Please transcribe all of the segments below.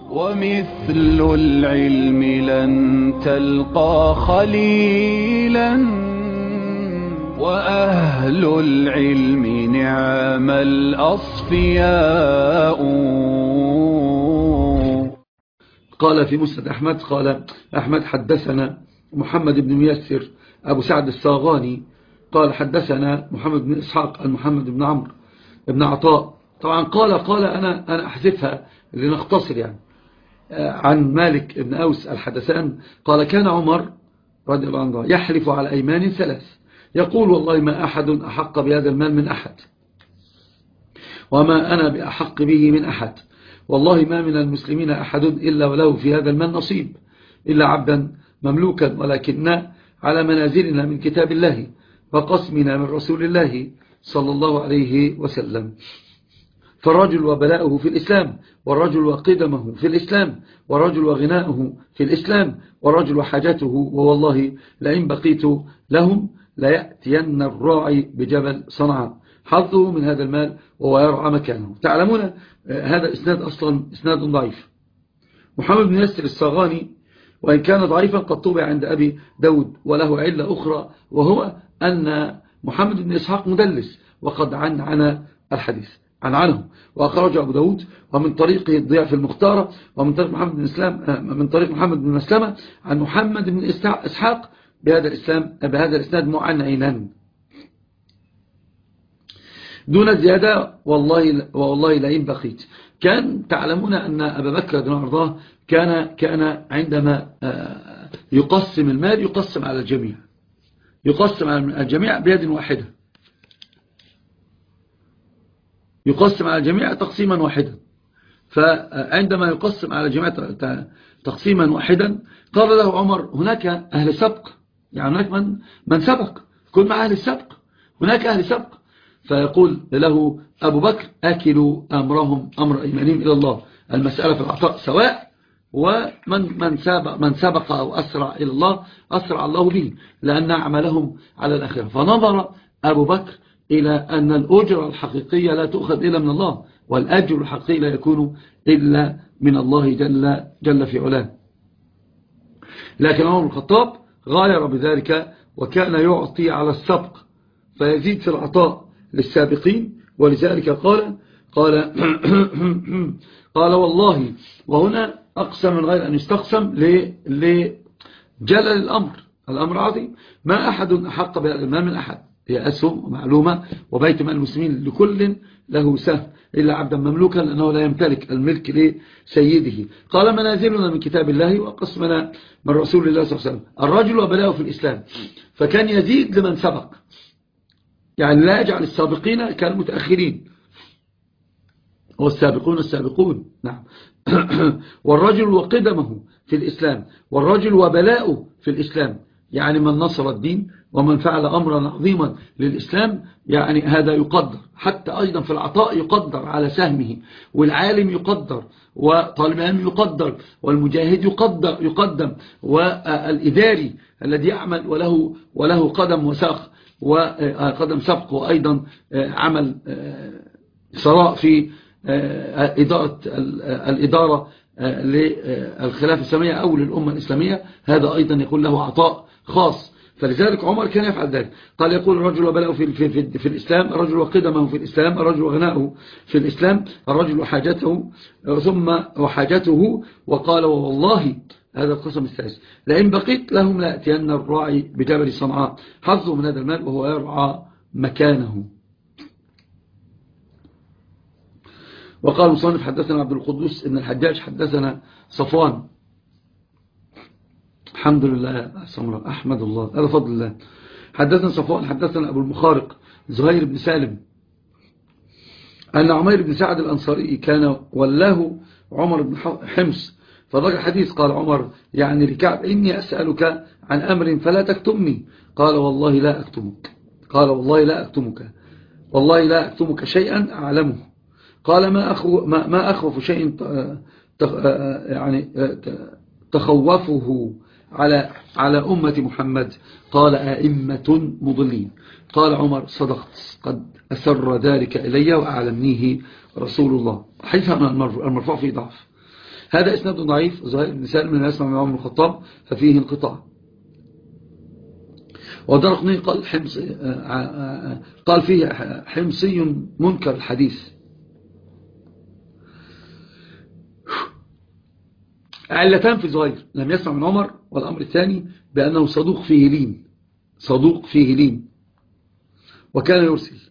ومثل العلم لن تلقى خليلا وأهل العلم نعم الأصفياء. قال في مسند أحمد قال أحمد حدثنا محمد بن ميسر أبو سعد الصاغاني قال حدثنا محمد بن إسحاق محمد بن عمرو بن عطاء. طبعا قال أنا أحذفها لنختصر يعني. عن مالك بن أوس الحدثان قال كان عمر رضي الله عنه يحلف على أيمان ثلاث يقول والله ما أحد أحق بهذا المال من أحد وما أنا بأحق به من أحد والله ما من المسلمين أحد إلا وله في هذا المال نصيب إلا عبدا مملوكا ولكن على منازلنا من كتاب الله وقسمنا من رسول الله صلى الله عليه وسلم. فالرجل وبلاؤه في الإسلام والرجل وقدمه في الإسلام والرجل وغناؤه في الإسلام والرجل وحاجته ووالله لئن بقيت لهم ليأتين الراعي بجبل صنعاء حظه من هذا المال وهو يرعى مكانه. تعلمون هذا إسناد أصلا إسناد ضعيف. محمد بن يسر الصاغاني وإن كان ضعيفا قد طبع عند أبي داود وله علة أخرى وهو أن محمد بن إسحاق مدلس وقد عنعن الحديث عنه وأخرج أبو داود ومن طريقه الضياء في المختارة ومن طريق محمد بن مسلمة عن محمد بن إسحاق بهذا الإسناد معنعنا دون زيادة والله لئن بقيت. كان تعلمون أن أبا بكر رضي الله عنه كان عندما يقسم المال يقسم على الجميع بيد واحدة يقسم على الجميع تقسيما واحدا. فعندما يقسم على الجميع تقسيما واحدا قال له عمر هناك أهل سبق يعني هناك من سبق كل مع أهل السبق هناك أهل سبق. فيقول له أبو بكر أكلوا أمرهم أمر إيمانهم إلى الله المسألة في العطاء سواء ومن سبق أو أسرع إلى الله أسرع الله به لأن أعملهم على الآخرة. فنظر أبو بكر إلى أن الأجر الحقيقية لا تؤخذ إلا من الله والأجر الحقيقي لا يكون إلا من الله جل في علاه. لكن عمر بن الخطاب غاير بذلك وكان يعطي على السبق فيزيد في العطاء للسابقين ولذلك قال والله وهنا أقسم من غير أن يستقسم لجلل الأمر عظيم ما أحد أحق بهذا المال من أحد هي أسهم ومعلومة وبيت مال المسلمين لكل له سهم إلا عبدا مملوكا لأنه لا يمتلك الملك لسيده. قال منازلنا من كتاب الله وقسمنا من رسول الله صلى الله عليه وسلم. الرجل وبلاؤه في الإسلام فكان يزيد لمن سبق يعني لا يجعل السابقين كالمتأخرين والسابقون نعم. والرجل وقدمه في الإسلام والرجل وبلاؤه في الإسلام يعني من نصر الدين ومن فعل أمرا عظيما للإسلام يعني هذا يقدر حتى أيضا في العطاء يقدر على سهمه والعالم يقدر وطالب العلم يقدر والمجاهد يقدم والإداري الذي يعمل وله قدم وساق وقدم سبق وأيضا عمل ثراء في الإدارة للخلافة الإسلامية أو للأمة الإسلامية هذا أيضا يكون له عطاء خاص. فلذلك عمر كان يفعل ذلك. قال يقول الرجل وبلاؤه في الإسلام الرجل وقدمه في الإسلام الرجل وغناؤه في الإسلام الرجل وحاجته ثم وحاجته وقال والله هذا القسم الثالث لئن بقيت لهم لأتين الراعي بجبل صنعاء حظه من هذا المال وهو يرعى مكانه. وقال مصنف حدثنا عبد القدوس إن الحجاج حدثنا صفوان الحمد لله أحمد الله هذا فضل الله. حدثنا صفوان حدثنا أبو المخارق زهير بن سالم أن عمير بن سعد الأنصاري كان ولاه عمر بن حمص فذكر حديث قال عمر يعني لكعب إني أسألك عن أمر فلا تكتمني قال والله لا أكتمك شيئا أعلمه قال ما أخوف شيء يعني تخوفه على أمة محمد قال أئمة مضلين. قال عمر صدقت قد أسر ذلك إلي وأعلمنيه رسول الله. حيث المرفوع فيه ضعف هذا إسناد ضعيف. زهير بن سالم من يسمع من عمر الخطاب ففيه انقطاع. ودرقني قال فيه حمصي منكر الحديث. علتان في زهير: لم يسمع من عمر، والأمر الثاني بأنه صدوق فيه لين وكان يرسل.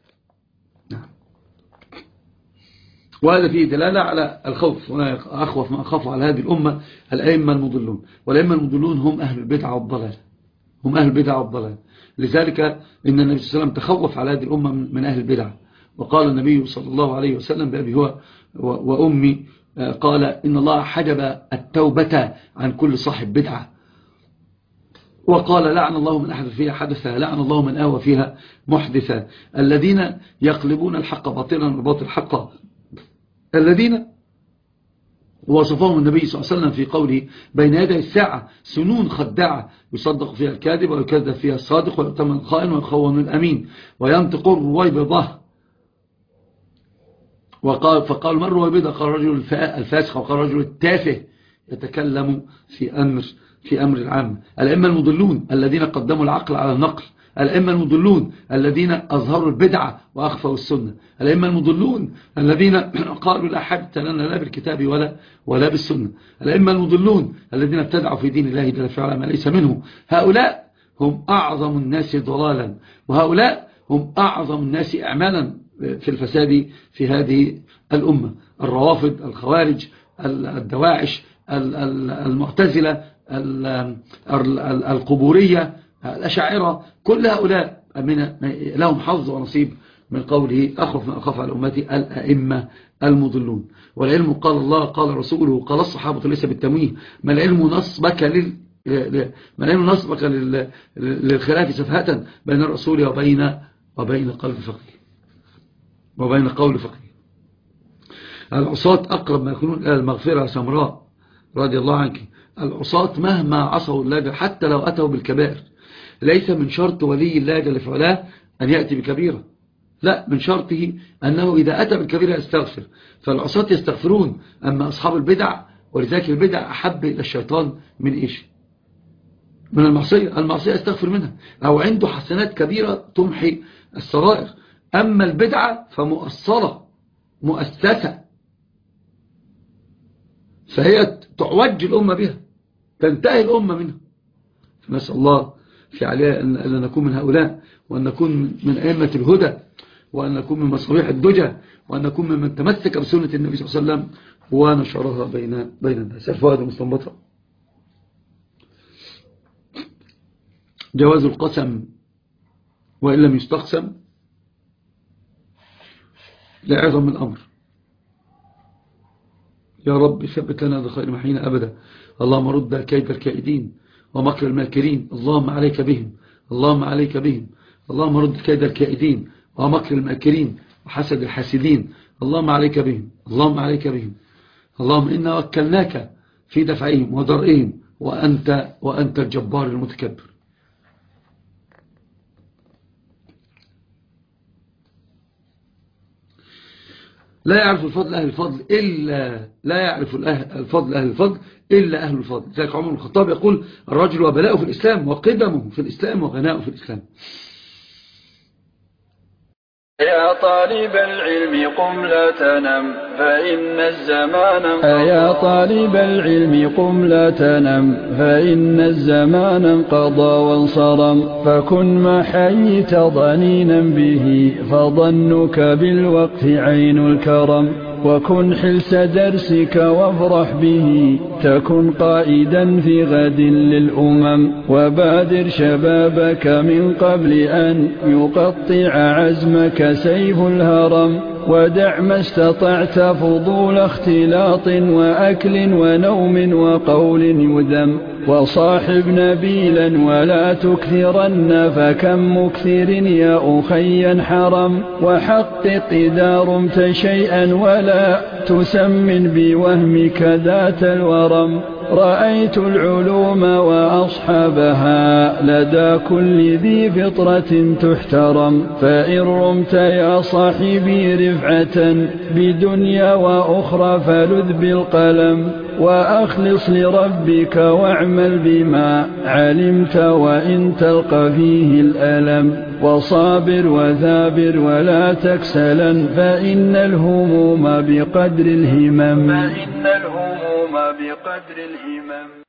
وهذا فيه دلالة على الخوف، وأخوف ما أخاف على هذه الأمة الأئمة المضلون. والأئمة المضلون هم أهل البدع والضلال. لذلك إن النبي صلى الله عليه وسلم تخوف على هذه الأمة من أهل البدع. وقال النبي صلى الله عليه وسلم بأبي هو وأمي، قال إن الله حجب التوبة عن كل صاحب بدعة. وقال لعن الله من أحدث فيها حدثا، لعن الله من آوى فيها محدثا. الذين يقلبون الحق باطلا والباطل حقا، الذين وصفهم النبي صلى الله عليه وسلم في قوله بين يدي الساعة سنون خداعة يصدق فيها الكاذب ويكذب فيها الصادق ويؤتمن الخائن ويخون الأمين وينطق الرويبضة. فقال من الرويبضة؟ قال رجل الفاسق، وقال رجل التافه يتكلم في أمر العام. الأئمة المضلون الذين قدموا العقل على النقل، الأئمة المضلون الذين أظهروا البدعة وأخفوا السنة، الأئمة المضلون الذين قالوا لا حدث لنا لا بالكتاب ولا بالسنة، الأئمة المضلون الذين ابتدعوا في دين الله جل وعلا ما ليس منه. هؤلاء هم أعظم الناس ضلالا، وهؤلاء هم أعظم الناس أعمالا في الفساد في هذه الأمة. الروافض، الخوارج، الدواعش، المعتزلة، القبورية، الأشاعرة، كل هؤلاء لهم حظ ونصيب من قوله أخف ما أخاف على أمتي الأئمة المضلون. والعلم قال الله قال رسوله قال الصحابة ليس بالتمويه. ما العلم نصبك للخلاف سفهة بين الرسول وبين قول فقيه. العصاة أقرب ما يكونون إلى المغفرة. سمراء رضي الله عنك: العصاة مهما عصوا الله حتى لو أتوا بالكبائر، ليس من شرط ولي الله جل وعلا أن يأتي بكبيرة، لا، من شرطه أنه إذا أتى بالكبيرة يستغفر. فالعصاة يستغفرون، أما أصحاب البدع ولذلك البدع أحب إلى الشيطان من إيش؟ من المعصية يستغفر منها، أو عنده حسنات كبيرة تمحي السرائر. أما البدعة فمؤصلة مؤسسة، فهي تعوج الأمة بها، تنتهي الأمة منها. نسأل الله في عليها أن نكون من هؤلاء، وأن نكون من أئمة الهدى، وأن نكون من مصابيح الدجى، وأن نكون ممن تمسك بسنة النبي صلى الله عليه وسلم ونشرها بين الناس. الفوائد المستنبطة: جواز القسم وإن لم يستقسم لعظم الأمر. يا رب ثبت لنا بخير محينا أبدا. اللهم رد كيد الكائدين ومكر الماكرين، اللهم عليك بهم، اللهم عليك بهم. اللهم رد كيد الكائدين ومكر الماكرين وحسد الحاسدين، اللهم عليك بهم، اللهم عليك بهم. اللهم إنا وكلناك في دفعهم ودرئهم، وأنت الجبار المتكبر. لا يعرف الفضل أهل الفضل إلا أهل الفضل. ذلك عمر الخطاب يقول: الرجل وبلاؤه في الإسلام، وقدمه في الإسلام، وغناؤه في الإسلام. يا طالب العلم قم لا تنم فإن الزمان انقضى وانصرم. فكن ما حييت ضنينا به، فظنك بالوقت عين الكرم. وكن حلس درسك وافرح به، تكن قائدا في غد للأمم. وبادر شبابك من قبل أن يقطع عزمك سيف الهرم. ودع ما استطعت فضول اختلاط وأكل ونوم وقول يذم. وصاحب نبيلا ولا تكثرن، فكم مكثر يا أخي حرم. وحقق إذا رمت شيئا ولا تسمن بوهمك ذات الورم. رأيت العلوم وأصحابها لدى كل ذي فطرة تحترم. فإن رمت يا صاحبي رفعة بدنيا وأخرى فلذ بالقلم. وأخلص لربك واعمل بما علمت وإن تلقى فيه الألم وصابر وثابر ولا تكسلا فإن الهموم بقدر الهمم